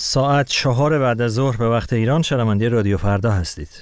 ساعت 4 بعد از ظهر به وقت ایران، شنونده رادیو فردا هستید.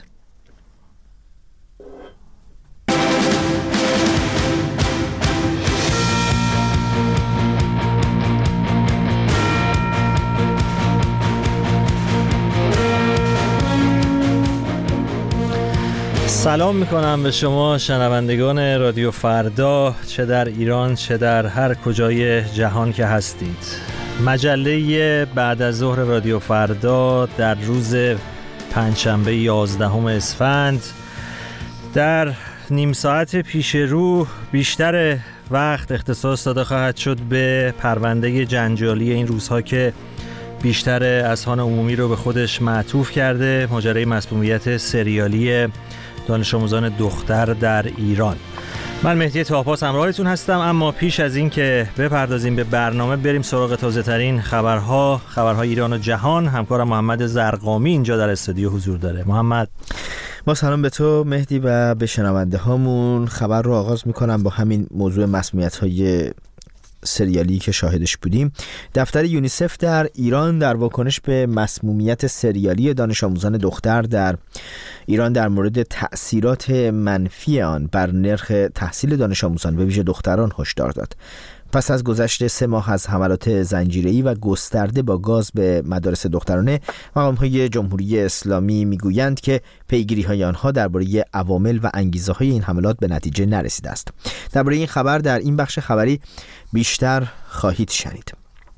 سلام میکنم به شما شنوندگان رادیو فردا، چه در ایران چه در هر کجای جهان که هستید. مجله بعد از ظهر رادیو فردا در روز پنجشنبه 11 اسفند در نیم ساعت پیش رو بیشتر وقت اختصاص داده خواهد شد به پرونده جنجالی این روزها که بیشتر اذهان عمومی رو به خودش معطوف کرده، ماجرای مسمومیت سریالی دانش آموزان دختر در ایران. من مهدی طاپاس همراهتون هستم، اما پیش از این که بپردازیم به برنامه بریم سراغ تازه ترین خبرهای ایران و جهان. همکارم محمد زرقامی اینجا در استودیو حضور داره. محمد، با سلام به تو مهدی و به شنونده هامون. خبر رو آغاز میکنم با همین موضوع مسمومیت‌های سریالی که شاهدش بودیم. دفتر یونیسف در ایران در واکنش به مسمومیت سریالی دانش آموزان دختر در ایران در مورد تأثیرات منفی آن بر نرخ تحصیل دانش آموزان به ویژه دختران هشدار داد. پس از گذشت 3 ماه از حملات زنجیره‌ای و گسترده با گاز به مدارس دخترانه، مقام‌های جمهوری اسلامی میگویند که پیگیری‌های آنها درباره عوامل و انگیزه‌های این حملات به نتیجه نرسیده است. درباره این خبر در این بخش خبری بیشتر خواهید شنید.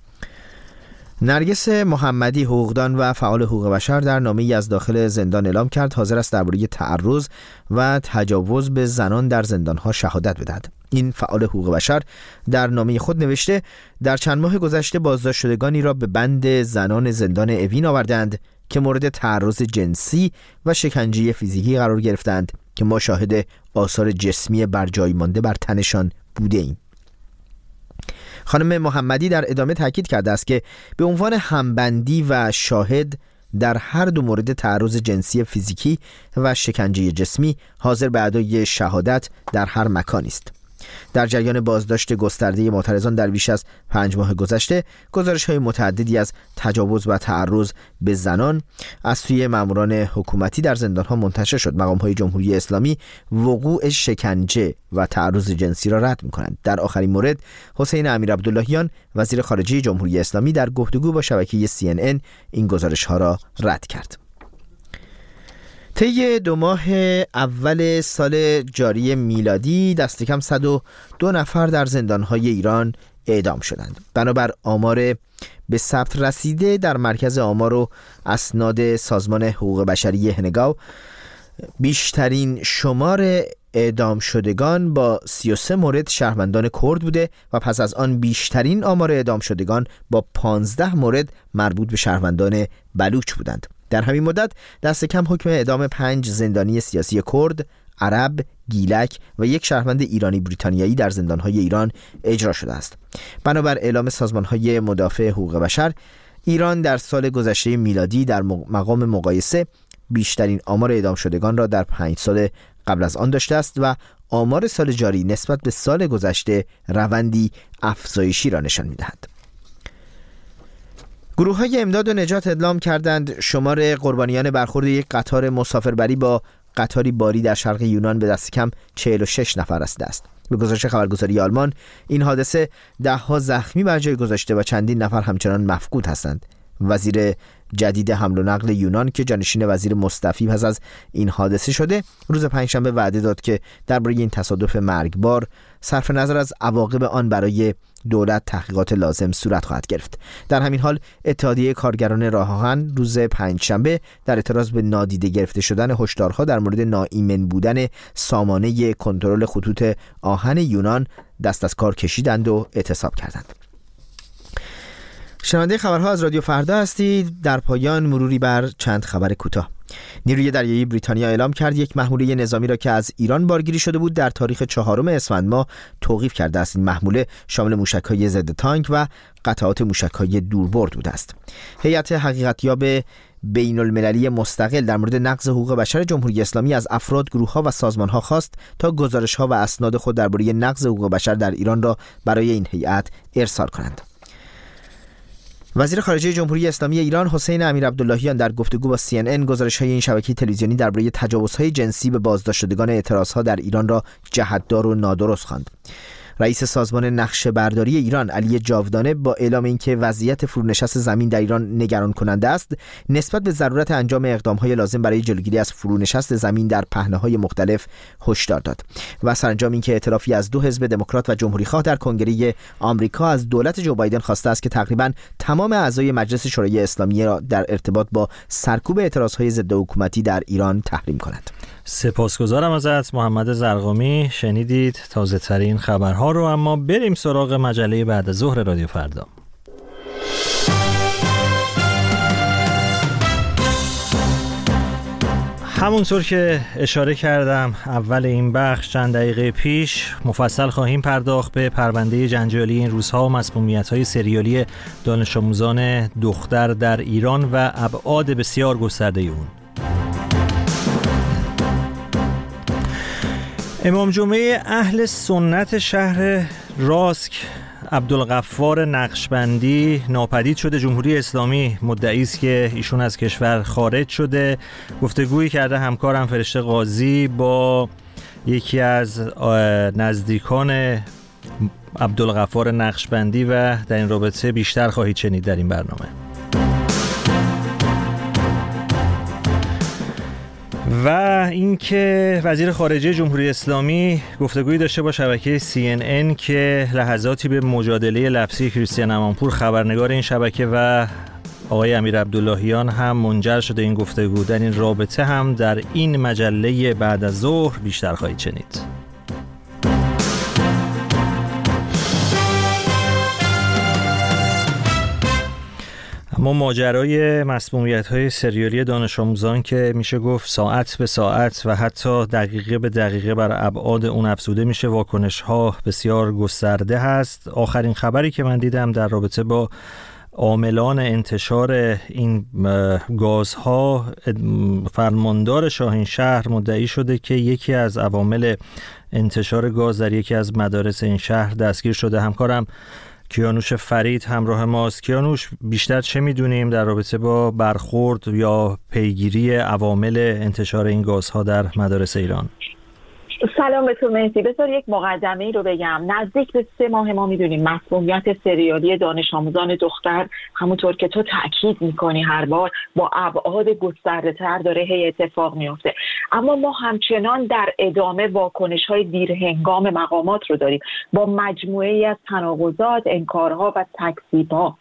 نرگس محمدی، حقوقدان و فعال حقوق بشر، در نامه‌ای از داخل زندان اعلام کرد حاضر است درباره تعرض و تجاوز به زنان در زندان‌ها شهادت بدهد. این فعال حقوق بشر در نامه خود نوشته در چند ماه گذشته بازداشت شدگانی را به بند زنان زندان اوین آوردند که مورد تعرض جنسی و شکنجه فیزیکی قرار گرفتند که ما شاهد آثار جسمی برجای مانده بر تنشان بوده ایم. خانم محمدی در ادامه تاکید کرده است که به عنوان همبندی و شاهد در هر دو مورد تعرض جنسی فیزیکی و شکنجه جسمی حاضر به ادای شهادت در هر مکانی است. در جریان بازداشت گسترده معترضان در بیش از 5 ماه گذشته، گزارش‌های متعددی از تجاوز و تعرض به زنان از سوی ماموران حکومتی در زندان‌ها منتشر شد. مقام‌های جمهوری اسلامی وقوع شکنجه و تعرض جنسی را رد می‌کنند. در آخرین مورد، حسین امیرعبداللهیان، وزیر خارجه جمهوری اسلامی، در گفتگو با شبکه CNN این گزارش‌ها را رد کرد. طی 2 ماه اول سال جاری میلادی دست کم 102 نفر در زندان‌های ایران اعدام شدند. بنابر آمار به ثبت رسیده در مرکز آمار و اسناد سازمان حقوق بشری هنگاو، بیشترین شمار اعدام شدگان با 33 مورد شهروندان کرد بوده و پس از آن بیشترین آمار اعدام شدگان با 15 مورد مربوط به شهروندان بلوچ بودند. در همین مدت دست کم حکم اعدام 5 زندانی سیاسی کرد، عرب، گیلک و 1 شهروند ایرانی بریتانیایی در زندان‌های ایران اجرا شده است. بنابر اعلام سازمان‌های مدافع حقوق بشر، ایران در سال گذشته میلادی در مقام مقایسه بیشترین آمار اعدام شدگان را در 5 سال قبل از آن داشته است و آمار سال جاری نسبت به سال گذشته روندی افزایشی را نشان می‌دهد. گروه‌های امداد و نجات اعلام کردند شمار قربانیان برخورد یک قطار مسافربری با قطاری باری در شرق یونان به دست کم 46 نفر رسیده است. به گزارش خبرگزاری آلمان، این حادثه 10 زخمی بر جای گذاشته و چندین نفر همچنان مفقود هستند. وزیر جدید حمل و نقل یونان که جانشین وزیر مستعفی پس از این حادثه شده، روز پنجشنبه وعده داد که درباره این تصادف مرگبار صرف نظر از عواقب آن برای دولت تحقیقات لازم صورت خواهد گرفت. در همین حال اتحادیه کارگران راه آهن روز پنجشنبه در اعتراض به نادیده گرفته شدن هشدارها در مورد ناایمن بودن سامانه کنترل خطوط آهن یونان دست از کار کشیدند و اعتصاب کردند. شنونده خبرها از رادیو فردا هستید. در پایان مروری بر چند خبر کوتاه. نیروی دریایی بریتانیا اعلام کرد یک محموله نظامی را که از ایران بارگیری شده بود در تاریخ 4 اسفند ماه توقیف کرده است. این محموله شامل موشک‌های ضد تانک و قطعات موشک‌های دوربرد بوده است. هیئت حقیقتیاب بین‌المللی مستقل در مورد نقض حقوق بشر جمهوری اسلامی از افراد، گروه‌ها و سازمان‌ها خواست تا گزارش‌ها و اسناد خود درباره نقض حقوق بشر در ایران را برای این هیئت ارسال کنند. وزیر خارجه جمهوری اسلامی ایران حسین امیرعبداللهیان در گفتگو با CNN گزارش‌های این شبکه تلویزیونی درباره تجاوزهای جنسی به بازداشتگان اعتراضها در ایران را جهت‌دار و نادرست خواند. رئیس سازمان نقشه‌برداری ایران علی جاودانه با اعلام اینکه وضعیت فرونشست زمین در ایران نگران کننده است، نسبت به ضرورت انجام اقدام‌های لازم برای جلوگیری از فرونشست زمین در پهنه‌های مختلف هشدار داد و سرانجام اینکه ائتلافی از دو حزب دموکرات و جمهوری‌خواه در کنگره آمریکا از دولت جو بایدن خواسته است که تقریباً تمام اعضای مجلس شورای اسلامی را در ارتباط با سرکوب اعتراض‌های ضد حکومتی در ایران تحریم کند. سپاسگزارم ازت محمد زرقامی. شنیدید تازه ترین خبرها رو، اما بریم سراغ مجله بعد از ظهر رادیو فردا. همونطور که اشاره کردم اول این بخش چند دقیقه پیش، مفصل خواهیم پرداخت به پرونده جنجالی این روزها و مسمومیت‌های سریالی دانش آموزان دختر در ایران و ابعاد بسیار گسترده اون. امام جمعه اهل سنت شهر راسک عبدالغفار نقشبندی ناپدید شده. جمهوری اسلامی مدعی است که ایشون از کشور خارج شده. گفتگویی کرده همکارم فرشته قاضی با یکی از نزدیکان عبدالغفار نقشبندی و در این رابطه بیشتر خواهید شنید در این برنامه. و اینکه وزیر خارجه جمهوری اسلامی گفتگویی داشته با شبکه CNN که لحظاتی به مجادله لفظی کریستیان امانپور خبرنگار این شبکه و آقای امیرعبداللهیان هم منجر شده این گفتگو. در این رابطه هم در این مجله بعد از ظهر بیشتر خواهید شنید. اما ماجرای مسمومیت‌های سریالی دانش آموزان که میشه گفت ساعت به ساعت و حتی دقیقه به دقیقه بر ابعاد اون افزوده میشه، واکنش‌ها بسیار گسترده هست. آخرین خبری که من دیدم در رابطه با عاملان انتشار این گازها، فرماندار شاهین شهر مدعی شده که یکی از عوامل انتشار گاز در یکی از مدارس این شهر دستگیر شده. همکارم کیانوش فرید همراه ماست. کیانوش، بیشتر چه میدونیم در رابطه با برخورد یا پیگیری عوامل انتشار این گازها در مدارس ایران؟ سلام به تو مهدی. بذار یک مقدمه‌ای رو بگم. نزدیک به 3 ماه ما میدونیم مسمومیت سریالی دانش آموزان دختر، همونطور که تو تاکید میکنی هر بار، با ابعاد گسترده‌تر داره هی اتفاق میفته. اما ما همچنان در ادامه واکنش‌های دیرهنگام مقامات رو داریم با مجموعه‌ای از تناقضات، انکارها و تکذیب‌ها.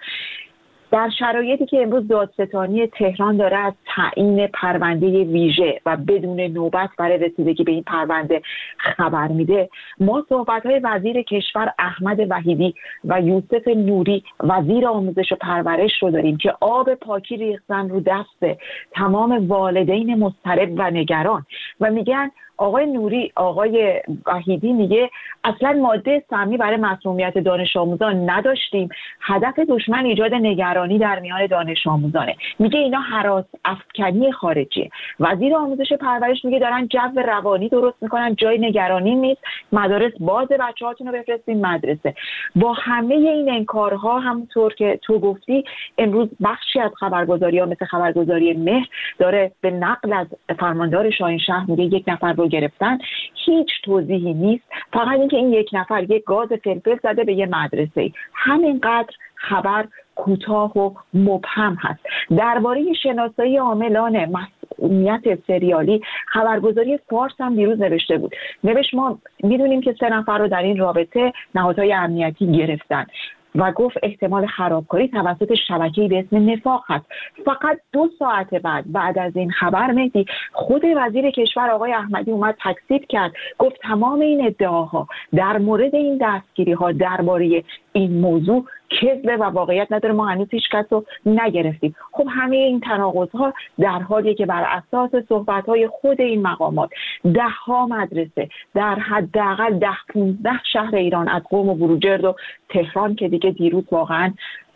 در شرایطی که امروز دادستانی تهران داره از تعیین پرونده ویژه و بدون نوبت برای رسیدگی به این پرونده خبر میده، ما صحبت‌های وزیر کشور احمد وحیدی و یوسف نوری وزیر آموزش و پرورش رو داریم که آب پاکی ریختن رو دست تمام والدین مضطرب و نگران و میگن آقای نوری، آقای وحیدی میگه اصلا ماده سمی برای مسمومیت دانش آموزان نداشتیم، هدف دشمن ایجاد نگرانی در میان دانش آموزانه. میگه اینا هراس افکنی خارجیه. وزیر آموزش پرورش میگه دارن جو روانی درست میکنن، جای نگرانی نیست، مدارس باز، بچه‌هاتون رو بفرستین مدرسه. با همه این انکارها، همونطور که تو گفتی، امروز بخشی از خبرگزاری‌ها مثل خبرگزاری مهر داره به نقل از فرماندار شاهین شهر میگه 1 نفر رو گرفتن. هیچ توضیحی نیست، فقط اینکه این 1 نفر یک گاز فلفل زده به یه مدرسه. همینقدر خبر کوتاه و مبهم هست. درباره شناسایی عاملان مسئولیت سریالی خبرگزاری فارس هم دیروز نوشته بود. ما میدونیم که 3 نفر رو در این رابطه نهادهای امنیتی گرفتن و گفت احتمال خرابکاری توسط شبکه‌ای به اسم نفاق هست. فقط 2 ساعت بعد از این خبر مهدی، خود وزیر کشور آقای احمدی اومد تکذیب کرد، گفت تمام این ادعاها در مورد این دستگیری‌ها درباره این موضوع کذب و واقعیت نداره، ما هنوز هیچ کس رو نگرفتیم. خب همه این تناقض‌ها در حالیه که بر اساس صحبت‌های خود این مقامات 10 مدرسه در حداقل 10-15 شهر ایران از قم و بروجرد و تهران که دیگه دیروز واقعا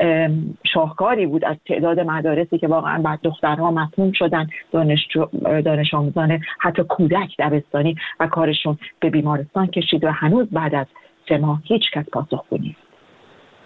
شاهکاری بود از تعداد مدارسی که واقعا بعد دخترها مسموم شدن، دانش آموزان حتی کودک دبستانی و کارشون به بیمارستان کشید و هنوز بعد از 3 ماه هیچ کس پاسخگو نیست.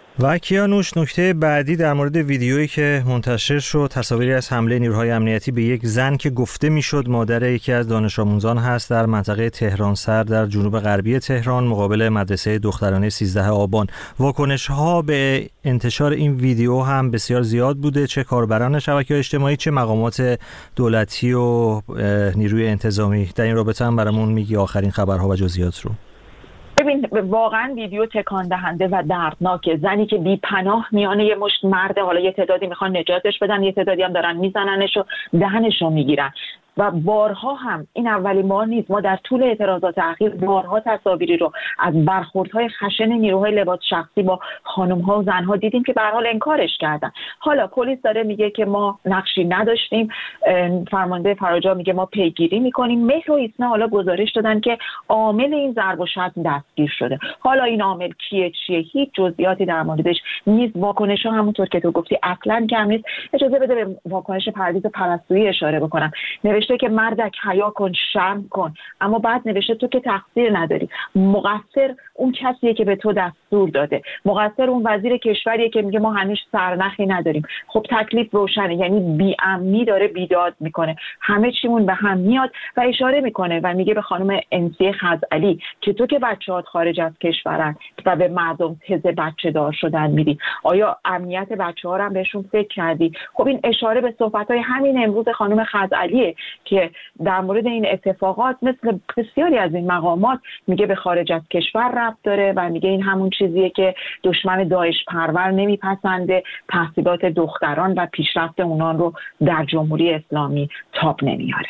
و کیانوش، نکته بعدی در مورد ویدیویی که منتشر شد، تصاویری از حمله نیروهای امنیتی به یک زن که گفته میشد مادر یکی از دانش آموزان هست در منطقه تهران سر در جنوب غربی تهران مقابل مدرسه دخترانه 13 آبان. واکنش ها به انتشار این ویدیو هم بسیار زیاد بوده، چه کاربران شبکه‌های اجتماعی چه مقامات دولتی و نیروی انتظامی. در این رابطه هم برامون میگی آخرین خبرها و جزئیات رو؟ ببین، واقعا ویدیو تکان دهنده و دردناکه. زنی که بی پناه میانه یه مشت مرد، حالا یه تعدادی میخوان نجاتش بدن، یه تعدادی هم دارن میزننش و دهنشو میگیرن. و بارها هم این اولین بار نیست، ما در طول اعتراضات اخیر بارها تصاویری رو از برخوردهای خشن نیروهای لباس شخصی با خانم‌ها و زن‌ها دیدیم که به هر حال انکارش کردن. حالا پلیس داره میگه که ما نقشی نداشتیم، فرمانده فراجا میگه ما پیگیری میکنیم. مهر و ایسنا حالا گزارش دادن که عامل این ضرب و شتم دستگیر شده. حالا این عامل کیه چیه هیچ جزئیاتی در موردش نیست. واکنش‌ها همونطور که تو گفتی اصلاً کم نیست. اجازه بده به واکنش پرویز پرستویی اشاره بکنم. نوشته که مردک حیا کن، شرم کن، اما بعد نوشته تو که تقصیر نداری، مقصر اون کسیه که به تو دستور داده، مقصر اون وزیر کشوریه که میگه ما هنوز سرنخی نداریم. خب تکلیف روشنه، یعنی بی‌امنی داره بیداد میکنه، همه چیمون به هم میاد و اشاره میکنه و میگه به خانم انسی خزعلی که تو که بچه‌هات خارج از کشورن و به مردم تز بچه دار شدن میدی، آیا امنیت بچه‌ها رو هم بهشون فکر کردی؟ خب این اشاره به صحبت‌های همین امروز خانم خزعلیه که در مورد این اتفاقات مثل بسیاری از این مقامات میگه به خارج از کشور ربط داره و میگه این همون چیزیه که دشمن داعش پرور نمیپسنده، تحصیلات دختران و پیشرفت اونان رو در جمهوری اسلامی تاب نمیاره.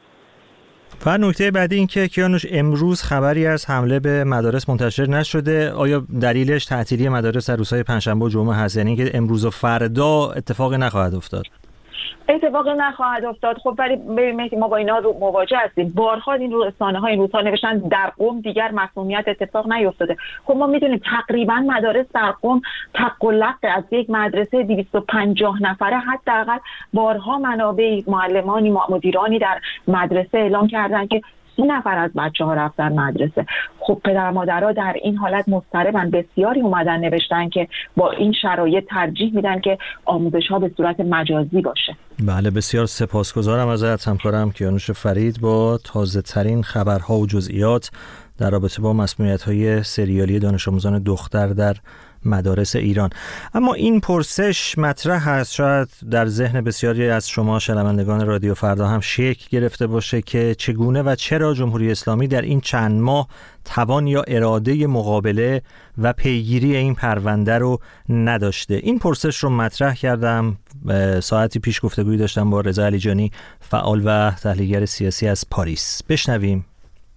و نکته بعدی این که کیانوش امروز خبری از حمله به مدارس منتشر نشده. آیا دلیلش تعطیلی مدارس در روزهای پنجشنبه و جمعه هست، یعنی که امروز و فردا اتفاقی نخواهد افتاد؟ اتفاقی نخواهد افتاد. خب ولی ببینید ما با اینا رو مواجه هستیم. بارها این رسانه‌ها این روزها نوشتن در قم دیگر مسمومیت اتفاق نیفتاده. خب ما میدونیم تقریبا مدارس در قم تق و لق از یک مدرسه 250 نفره حداقل بارها منابع معلمانی مدیرانی در مدرسه اعلام کردن که 30 نفر از بچه‌ها رفتن مدرسه. خب پدر مادرها در این حالت مضطربن. بسیاری اومدن نوشتن که با این شرایط ترجیح میدن که آموزش‌ها به صورت مجازی باشه. بله، بسیار سپاسگزارم ازت همکارم کیانوش فرید با تازه ترین خبرها و جزئیات در رابطه با مسمومیت‌های سریالی دانش آموزان دختر در مدارس ایران. اما این پرسش مطرح هست، شاید در ذهن بسیاری از شما شنوندگان رادیو فردا هم شکل گرفته باشه که چگونه و چرا جمهوری اسلامی در این چند ماه توان یا اراده مقابله و پیگیری این پرونده رو نداشته. این پرسش رو مطرح کردم، ساعتی پیش گفتگویی داشتم با رضا علیجانی، فعال و تحلیلگر سیاسی از پاریس. بشنویم.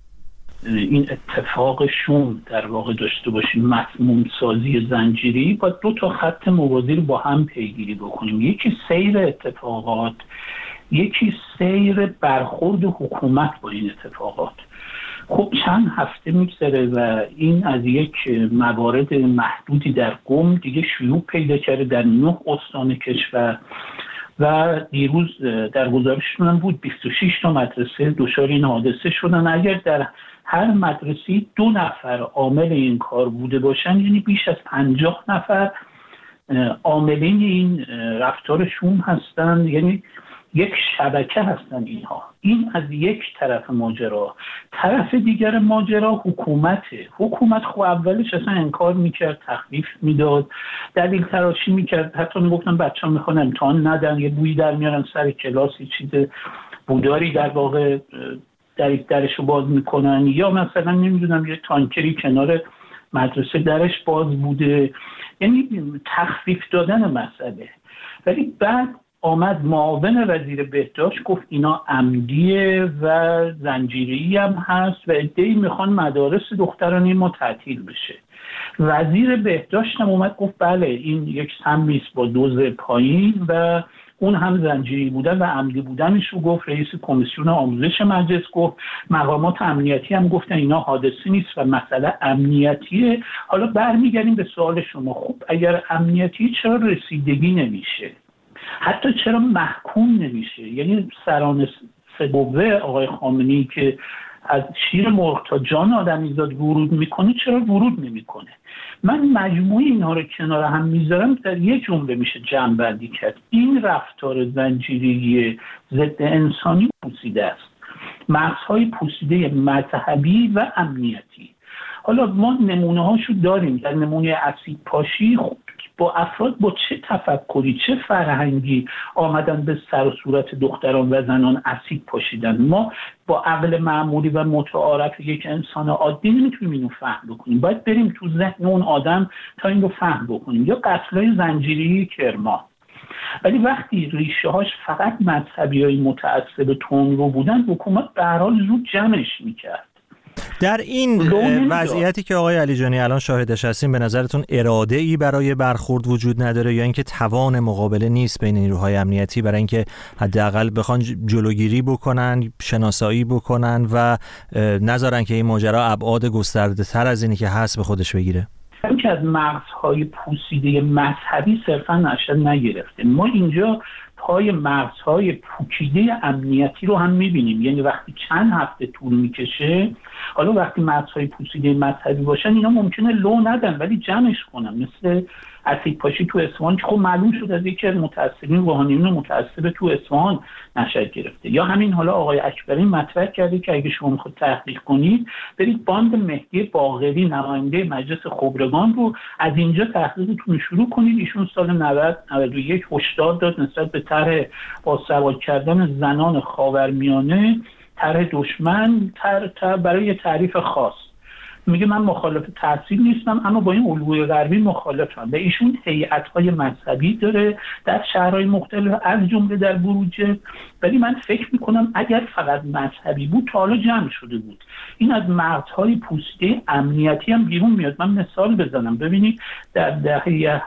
این اتفاقشون در واقع داشته باشیم مسموم سازی زنجیری، با دو تا خط موازی رو با هم پیگیری بکنیم. یکی سیر اتفاقات، یکی سیر برخورد حکومت با این اتفاقات. خب چند هفته میگذره و این از یک موارد محدودی در قم دیگه شیوع پیدا کرده در 9 استان کشور و دیروز در گزارششون هم بود 26 تا مدرسه دچار این حادثه شدن. اگر در هر مدرسه 2 نفر عامل این کار بوده باشن، یعنی بیش از 50 نفر عاملین این رفتارشون هستن، یعنی یک شبکه هستن اینها. این از یک طرف ماجرا. طرف دیگر ماجرا حکومته. حکومت خب اولش اصلا انکار میکرد، تخفیف میداد، دلیل تراشی میکرد، حتی میگفتن بچه‌ها میخوان امتحان ندن، یه بویی در میارن سر کلاس، یه چیز بوداری در واقع درشو باز میکنن، یا مثلا نمیدونم یه تانکری کنار مدرسه درش باز بوده، یعنی تخفیف دادن مسئله. ولی بعد آمد معاون وزیر بهداشت گفت اینا عمدیه و زنجیری هم هست و عده‌ای میخوان مدارس دخترانه ما تعطیل بشه. وزیر بهداشت هم اومد گفت بله این یک سمی است با دوز پایین و اون هم زنجیری بودن و عمدی بودنش رو گفت. رئیس کمیسیون آموزش مجلس گفت، مقامات امنیتی هم گفتن اینا حادثه نیست و مسئله امنیتیه. حالا برمیگردیم به سوال شما، خب اگر امنیتی چرا رسیدگی نمیشه؟ حتی چرا محکوم نمیشه؟ یعنی سران سه قوه آقای خامنه‌ای که از شیر مرغ تا جان آدمیزاد ورود میکنه چرا ورود نمیکنه؟ من مجموعه اینها رو کنار هم میذارم، در یک جمله میشه جمع‌بندی کرد: این رفتار زنجیری ضد انسانی پوسیده است، مغزهای پوسیده مذهبی و امنیتی. حالا ما نمونه هاشو داریم. در نمونه اسید پاشی با افراد با چه تفکری، چه فرهنگی آمدن به سر و صورت دختران و زنان اسید پاشیدن. ما با عقل معمولی و متعارف یک انسان عادی نمیتونیم اینو فهم بکنیم، باید بریم تو ذهن اون آدم تا این رو فهم بکنیم. یا قتل‌های زنجیری کرمان. ولی وقتی ریشه هاش فقط مذهبیای متعصب تندرو بودن، حکومت به هر حال زود جمعش میکرد. در این وضعیتی که آقای علیجانی الان شاهدش هستیم، به نظرتون اراده‌ای برای برخورد وجود نداره یا اینکه توان مقابله نیست بین نیروهای امنیتی برای اینکه حداقل بخوان جلوگیری بکنن، شناسایی بکنن و نذارن که این ماجرا ابعاد گسترده‌تر از اینی که هست به خودش بگیره؟ که از مغزهای پوسیده مذهبی صرفا نشه نگرفته. ما اینجا پای مغزهای پوکیده امنیتی رو هم میبینیم. یعنی وقتی چند هفته طول میکشه، حالا وقتی مغزهای پوسیده مذهبی باشن اینا ممکنه لو ندن ولی جمعش کنن، مثل اسید پاشی تو اصفهان که خب معلوم شد از یکی از متعصبین روحانیون متعصب تو اصفهان نشأت گرفته. یا همین حالا آقای اکبری مطرح کرده که اگه شما میخواید تحقیق کنید برید باند مهدی باقری نماینده مجلس خبرگان رو از اینجا تحقیقتون رو شروع کنید. ایشون سال 91 هشدار داد نسبت به طرح بازسواد کردن زنان خاورمیانه، طرح دشمن، طرح برای تعریف خاص. میگه من مخالف تحصیل نیستم اما با این الگوی غربی مخالفم. و ایشون هیئت‌های مذهبی داره در شهرهای مختلف از جمله در بروجرد. ولی من فکر میکنم اگر فقط مذهبی بود تا حالا جمع شده بود. این از مغزهای پوسیده امنیتی هم بیرون میاد. من مثال بزنم. ببینید در دهه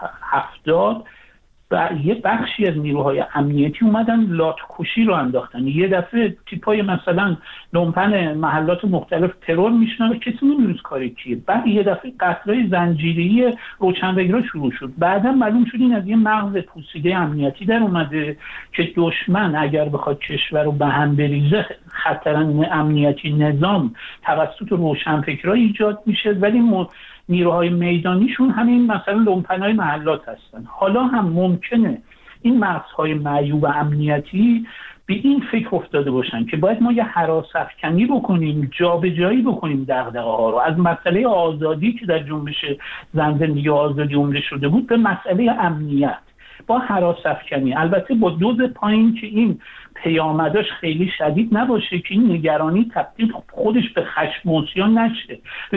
70 و یه بخشی از نیروهای امنیتی اومدن لات‌کشی رو انداختن. یه دفعه تیپای مثلا لومپن محلات مختلف ترور میشنن و کسی نمیدونست کاری کیه. بعد یه دفعه قتل‌های زنجیری روشنفکرا شروع شد. بعدا معلوم شد این از یه مغز پوسیده امنیتی در اومده که دشمن اگر بخواد کشور رو به هم بریزه خطر امنیتی نظام توسط روشنفکرا ایجاد میشه، ولی نیروهای میدانیشون همین مثلا لومپنای محلات هستن. حالا هم ممکنه این مغزهای معیوب امنیتی به این فکر افتاده باشن که باید ما یه هراس‌افکنی بکنیم، جابجایی بکنیم دغدغه‌ها رو از مسئله آزادی که در جنبش زن زندگی آزادی عمده شده بود به مسئله امنیت با هراس‌افکنی، البته با دوز پایین که این پیامداش خیلی شدید نباشه که این نگرانی تبدیل خودش به خشم و عصیان نشه.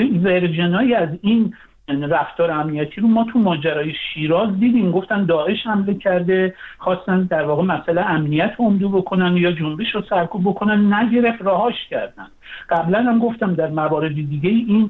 ورژنایی از این رفتار امنیتی رو ما تو ماجرای شیراز دیدیم. گفتن داعش حمله کرده، خواستن در واقع مسئله امنیت رو اندو بکنن یا جنبش رو سرکوب بکنن، نگرفت، رهاش کردن. قبلا هم گفتم در موارد دیگه این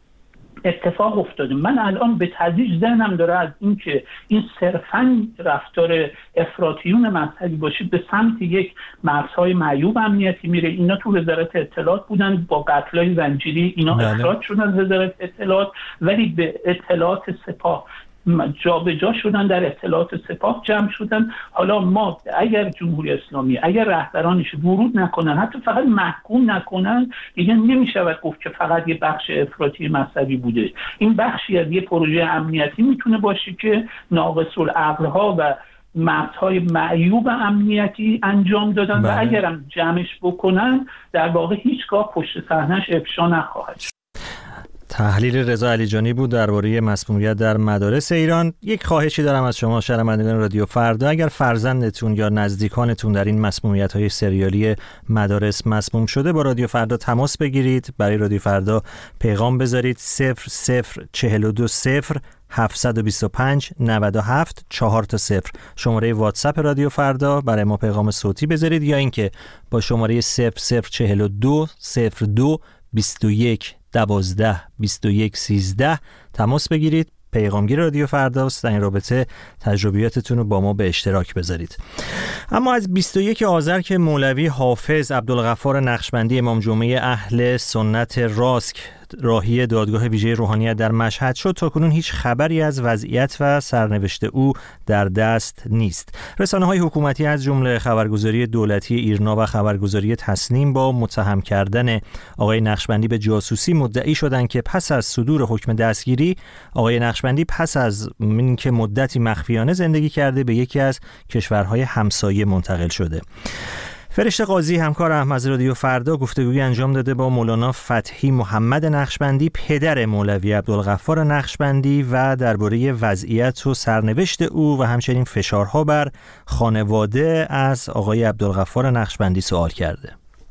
اتفاق افتاده. من الان به تدریج ذهنم داره از این که این صرفاً رفتار افراطیون مذهبی باشه به سمت یک مغزهای معیوب امنیتی میره. اینا تو وزارت اطلاعات بودن، با قتل‌های زنجیری اینا اخراج شدن از وزارت اطلاعات ولی به اطلاعات سپاه جا به جا شدن، در اطلاعات سپاه جمع شدن. حالا ما اگر جمهوری اسلامی اگر رهبرانش ورود نکنن، حتی فقط محکوم نکنن، دیگه نمیشود گفت که فقط یه بخش افراطی مذهبی بوده. این بخشی از یه پروژه امنیتی میتونه باشه که ناقص العقل‌ها و مغزهای معیوب امنیتی انجام دادن و اگرم جمعش بکنن در واقع هیچگاه پشت صحنه‌اش افشا نخواهد. تحلیل رضا علیجانی بود درباره مسمومیت در مدارس ایران. یک خواهشی دارم از شما شنوندگان رادیو فردا، اگر فرزندتون یا نزدیکانتون در این مسمومیت‌های سریالی مدارس مسموم شده با رادیو فردا تماس بگیرید، برای رادیو فردا پیغام بذارید 00420 725 97 40 شماره واتساپ رادیو فردا، برای ما پیغام صوتی بذارید، یا اینکه با شماره 0042 02 21 12 21 13 تماس بگیرید. پیغامگیر رادیو فرداست، در این رابطه تجربیاتتون رو با ما به اشتراک بذارید. اما از 21 آذر که مولوی حافظ عبدالغفار نقشبندی امام جمعه اهل سنت راسک راهی دادگاه ویژه روحانیت در مشهد شد، تاکنون هیچ خبری از وضعیت و سرنوشت او در دست نیست. رسانه‌های حکومتی از جمله خبرگزاری دولتی ایرنا و خبرگزاری تسنیم با متهم کردن آقای نقشبندی به جاسوسی مدعی شدند که پس از صدور حکم دستگیری آقای نقشبندی پس از اینکه مدتی مخفیانه زندگی کرده به یکی از کشورهای همسایه منتقل شده. فرشته قاضی همکار احمد رادیو فردا گفتگویی انجام داده با مولانا فتحی محمد نقشبندی پدر مولوی عبدالغفار نقشبندی و درباره وضعیت و سرنوشت او و همچنین فشارها بر خانواده از آقای عبدالغفار نقشبندی سوال کرده.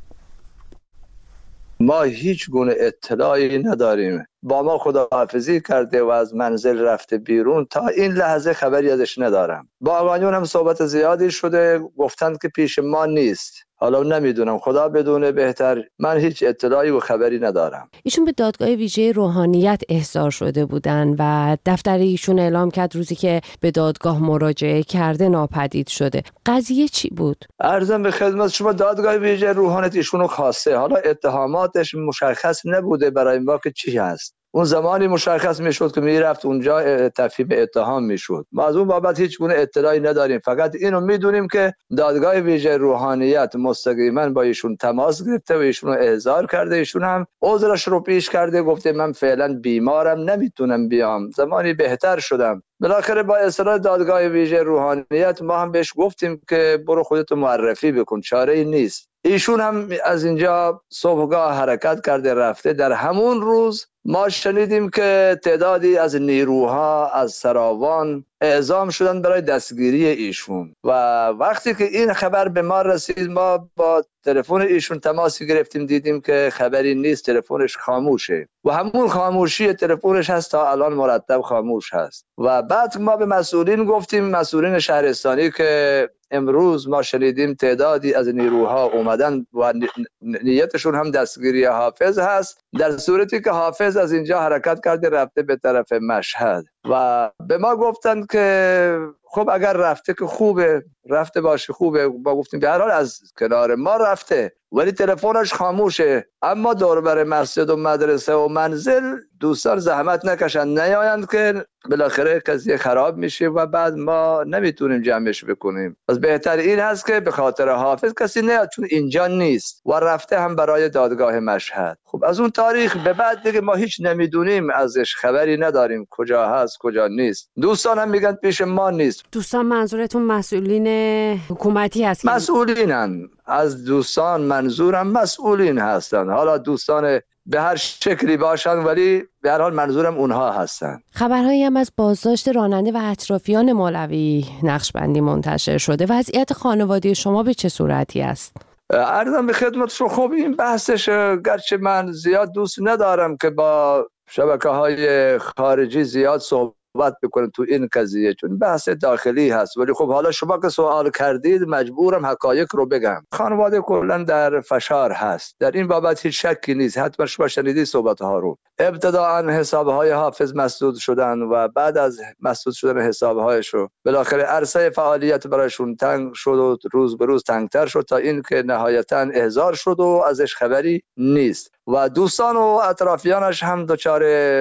ما هیچ گونه اطلاعی نداریم. با ما خداحافظی کرده و از منزل رفته بیرون، تا این لحظه خبری ازش ندارم. با آقایون هم صحبت زیادی شده، گفتند که پیش ما نیست. حالا نمیدونم، خدا بدونه بهتر. من هیچ اطلاعی و خبری ندارم. ایشون به دادگاه ویژه روحانیت احضار شده بودن و دفتر ایشون اعلام کرد روزی که به دادگاه مراجعه کرده ناپدید شده. قضیه چی بود؟ عرضم به خدمت شما، دادگاه ویژه روحانیت ایشونو خواسته. حالا اتهاماتش مشخص نبوده برای ما که چی هست. اون زمانی مشخص میشد که میرفت اونجا تفهیم اتهام میشد. ما از اون بابت هیچ گونه اطلاعی نداریم. فقط اینو میدونیم که دادگاه ویژه روحانیت مستقیما با ایشون تماس گرفته و ایشونو احضار کرده. ایشون هم عذرش رو پیش کرده، گفته من فعلا بیمارم، نمیتونم بیام، زمانی بهتر شدم. بالاخره با اصرار دادگاه ویژه روحانیت ما هم بهش گفتیم که برو خودت معرفی بکن، چاره‌ای نیست. ایشون هم از اینجا صبحگاه حرکت کرده رفته. در همون روز ما شنیدیم که تعدادی از نیروها از سراوان اعزام شدن برای دستگیری ایشون و وقتی که این خبر به ما رسید، ما با تلفن ایشون تماسی گرفتیم، دیدیم که خبری نیست، تلفنش خاموشه و همون خاموشی تلفنش هست تا الان مرتب خاموش هست. و بعد ما به مسئولین گفتیم، مسئولین شهرستانی، که امروز ما شنیدیم تعدادی از نیروها اومدن و نیتشون هم دستگیری حافظ هست، در صورتی که حافظ از اینجا حرکت کرده رفته به طرف مشهد. و به ما گفتن که خب اگر رفته که خوبه، رفته باشه خوبه. ما گفتیم به هر حال از کنار ما رفته ولی تلفنش خاموشه. اما دور بر مسجد و مدرسه و منزل دوستان زحمت نکشن نیایند که بالاخره قضیه خراب میشه و بعد ما نمیتونیم جمعش بکنیم. از بهتر این هست که به خاطر حافظ کسی نیاد، چون اینجا نیست و رفته هم برای دادگاه مشهد. خب از اون تاریخ به بعد دیگه ما هیچ نمیدونیم، ازش خبری نداریم کجا هست کجا نیست. دوستان هم میگن پیش ما نیست. دوستان منظورتون مسئولین حکومتی هست؟ مسئولینن. از دوستان منظورم مسئولین هستن. حالا دوستان به هر شکلی باشن ولی به هر حال منظورم اونها هستن. خبرهایی هم از بازداشت راننده و اطرافیان مولوی نقشبندی منتشر شده. وضعیت خانواده شما به چه صورتی است؟ عرضم به خدمت شما، خب این بحثش گرچه من زیاد دوست ندارم که با شبکه‌های خارجی زیاد صحبت بکنم تو این قضیه، چون بحث داخلی هست، ولی خب حالا شما که سوال کردید مجبورم حقایق رو بگم. خانواده کلا در فشار هست، در این بابت هیچ شکی نیست. حتما شما شنیدید صحبت ها رو. ابتداء حسابهای حافظ مسدود شدن و بعد از مسدود شدن حسابهایشو بالاخره عرصه فعالیت برایشون تنگ شد و روز به روز تنگتر شد تا اینکه نهایتا احضار شد و ازش خبری نیست و دوستان و اطرافیانش هم دچار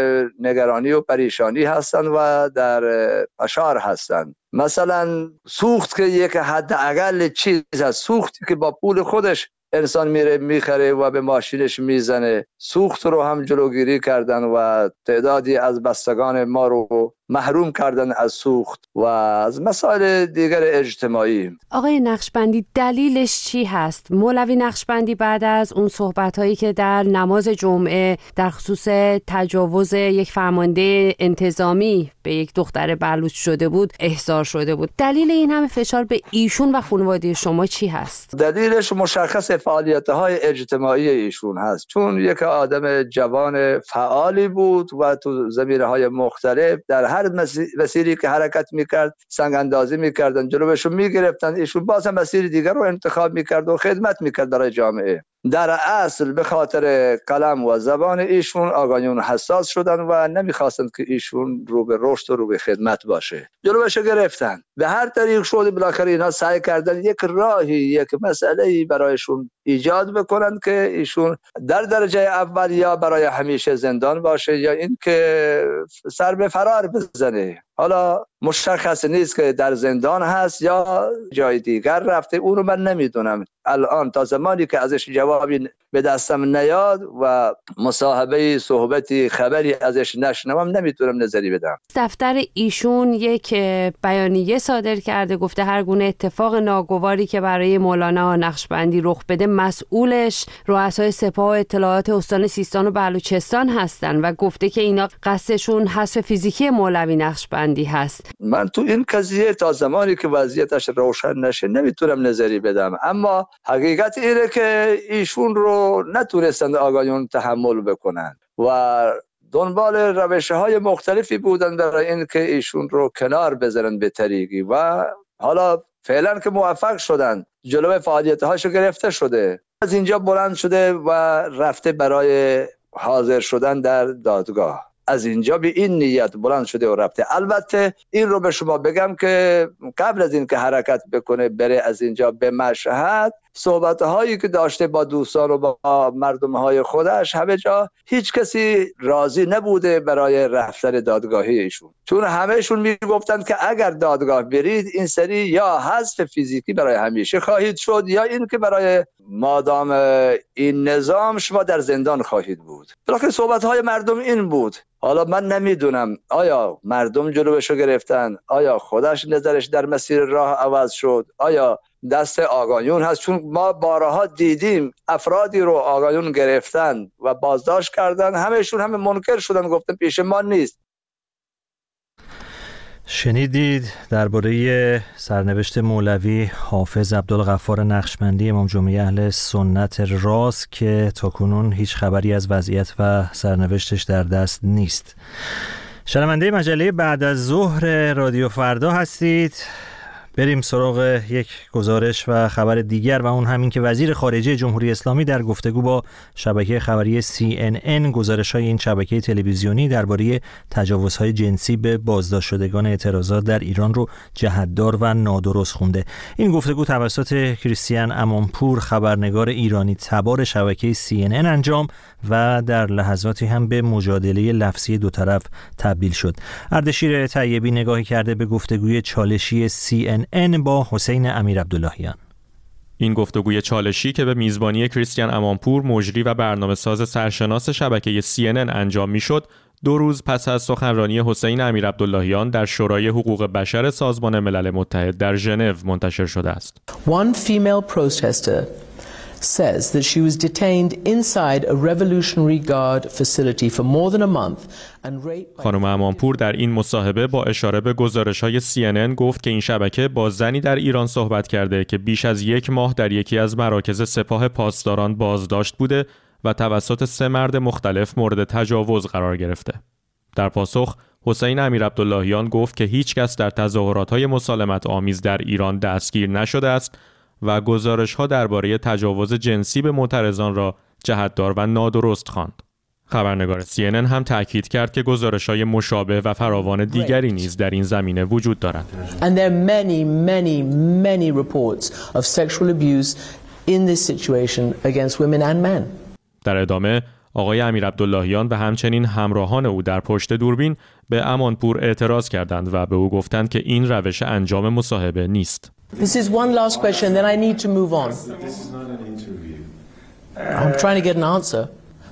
نگرانی و پریشانی هستند و در فشار هستند. مثلا سوخت که یک حداقل چیز هست، سوختی که با پول خودش انسان میره میخره و به ماشینش میزنه، سوخت رو هم جلوگیری کردن و تعدادی از بستگان ما رو محروم کردن از سوخت و از مسائل دیگر اجتماعی. آقای نقشبندی دلیلش چی هست؟ مولوی نقشبندی بعد از اون صحبت‌هایی که در نماز جمعه در خصوص تجاوز یک فرمانده انتظامی به یک دختر بلوچ شده بود احضار شده بود، دلیل این همه فشار به ایشون و خانواده شما چی هست؟ دلیلش مشخص فعالیت‌های اجتماعی ایشون هست، چون یک آدم جوان فعالی بود و تو زمینه‌های مختلف در هر مسیری که حرکت میکرد سنگ اندازی میکردن، جلوشو میگرفتن، ایشون باز هم مسیر دیگر رو انتخاب میکرد و خدمت میکرد برای جامعه. در اصل به خاطر کلام و زبان ایشون آقایون حساس شدن و نمیخواستند که ایشون رو به رشد و رو به خدمت باشه، جلوش گرفتن. به هر طریق شده بالاخره اینا سعی کردن یک راهی، یک مسئله‌ای برایشون ایجاد بکنن که ایشون در درجه اول یا برای همیشه زندان باشه یا این که سر به فرار بزنه. حالا مشخص نیست که در زندان هست یا جای دیگر رفته، اونو من نمیدونم الان تا زمانی که ازش جوابی به دستم نیاد و مصاحبه صحبتی خبری ازش نشنوم نمیتونم نظری بدم. دفتر ایشون یک بیانیه صادر کرده، گفته هر گونه اتفاق ناگواری که برای مولانا نقشبندی رخ بده مسئولش رؤسای سپاه و اطلاعات استان سیستان و بلوچستان هستن و گفته که اینا قصدشون حذف فیزیکی مولوی نقشبندی هست. من تو این قضیه تا زمانی که وضعیتش روشن نشه نمیتونم نظری بدم، اما حقیقت اینه که ایشون رو نتونستند آقایون تحمل بکنن و دنبال روش‌های مختلفی بودن برای این که ایشون رو کنار بذارن به طریقی و حالا فعلا که موفق شدن جلوی فعالیت‌هاشو گرفته شده، از اینجا بلند شده و رفته برای حاضر شدن در دادگاه. از اینجا به این نیت بلند شده و رفته. البته این رو به شما بگم که قبل از این که حرکت بکنه بره از اینجا به مشهد، صحبت‌هایی که داشته با دوستان و با مردم‌های خودش همه جا هیچ کسی راضی نبوده برای رفتن دادگاهی ایشون، چون همهشون میگفتند که اگر دادگاه برید این سری یا حذف فیزیکی برای همیشه خواهید شد یا این که برای مادام این نظام شما در زندان خواهید بود. بلکه صحبت‌های مردم این بود. حالا من نمیدونم آیا مردم جلوشو گرفتن، آیا خودش نظرش در مسیر راه عوض شد، آیا دست آقایون هست، چون ما بارها دیدیم افرادی رو آقایون گرفتن و بازداشت کردن، همهشون همه منکر شدن، گفتن پیش ما نیست. شنیدید درباره سرنوشت مولوی حافظ عبدالغفار نقشبندی امام جمعه اهل سنت راست که تاکنون هیچ خبری از وضعیت و سرنوشتش در دست نیست. شنونده مجله بعد از ظهر رادیو فردا هستید. بریم سراغ یک گزارش و خبر دیگر و اون همین که وزیر خارجه جمهوری اسلامی در گفتگو با شبکه خبری CNN گزارش‌های این شبکه تلویزیونی درباره تجاوزهای جنسی به بازداشت شدگان اعتراضات در ایران رو جهت‌دار و نادرست خونده. این گفتگو توسط کریستیان امانپور خبرنگار ایرانی تبار شبکه CNN انجام و در لحظاتی هم به مجادله لفظی دو طرف تبدیل شد. اردشیر طیبی نگاهی کرده به گفتگوی چالشی CNN با حسین امیرعبداللهیان. این گفتگوی چالشی که به میزبانی کریستیان امانپور مجری و برنامه‌ساز سرشناس شبکه CNN انجام میشد، 2 روز پس از سخنرانی حسین امیرعبداللهیان در شورای حقوق بشر سازمان ملل متحد در ژنو منتشر شده است. One female protester says that she was detained inside a Revolutionary Guard facility for more than a month and raped. خانم امانپور در این مصاحبه با اشاره به گزارش‌های CNN گفت که این شبکه با زنی در ایران صحبت کرده که بیش از 1 ماه در یکی از مراکز سپاه پاسداران بازداشت بوده و توسط 3 مرد مختلف مورد تجاوز قرار گرفته. در پاسخ حسین امیرعبداللهیان گفت که هیچ کس در تظاهرات‌های مسالمت آمیز در ایران دستگیر نشده است و گزارش‌ها درباره تجاوز جنسی به معترضان را جهت‌دار و نادرست خواند. خبرنگار CNN هم تاکید کرد که گزارش‌های مشابه و فراوان دیگری نیز در این زمینه وجود دارند. And there are many reports of sexual abuse in this situation against women and men. در ادامه آقای امیرعبداللهیان و همچنین همراهان او در پشت دوربین به امانپور اعتراض کردند و به او گفتند که این روش انجام مصاحبه نیست. This is one last question, then I need to move on. This is not an interview. I'm trying to get an answer.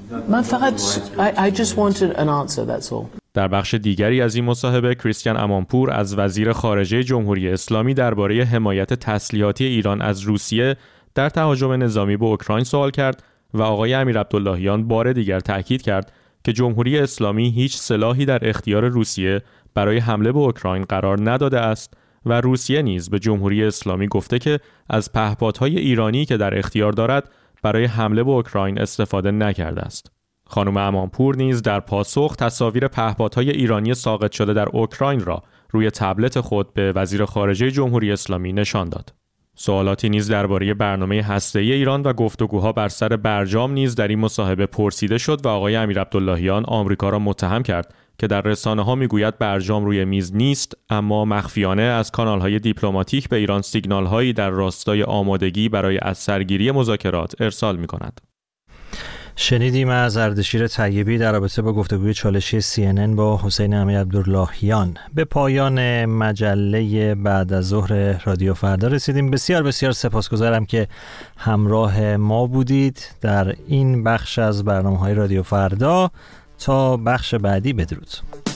I just wanted an answer, that's all. در بخش دیگری از این مصاحبه کریستیان امانپور از وزیر خارجه جمهوری اسلامی درباره حمایت تسلیحاتی ایران از روسیه در تهاجم نظامی به اوکراین سوال کرد و آقای امیرعبداللهیان بار دیگر تاکید کرد که جمهوری اسلامی هیچ سلاحی در اختیار روسیه برای حمله به اوکراین قرار نداده است و روسیه نیز به جمهوری اسلامی گفته که از پهپادهای ایرانی که در اختیار دارد برای حمله به اوکراین استفاده نکرده است. خانم امانپور نیز در پاسخ تصاویر پهپادهای ایرانی ساقط شده در اوکراین را روی تبلت خود به وزیر خارجه جمهوری اسلامی نشان داد. سوالاتی نیز درباره برنامه هسته‌ای ایران و گفتگوها بر سر برجام نیز در این مصاحبه پرسیده شد و آقای امیرعبداللهیان آمریکا را متهم کرد که در رسانه‌ها میگوید برجام روی میز نیست، اما مخفیانه از کانال‌های دیپلماتیک به ایران سیگنال‌هایی در راستای آمادگی برای از سرگیری مذاکرات ارسال می‌کند. شنیدیم از اردشیر طیبی در رابطه با گفتگوی چالشی CNN با حسین امیرعبداللهیان. به پایان مجله بعد از ظهر رادیو فردا رسیدیم. بسیار بسیار سپاسگزارم که همراه ما بودید در این بخش از برنامه‌های رادیو فردا. تا بخش بعدی، بدرود.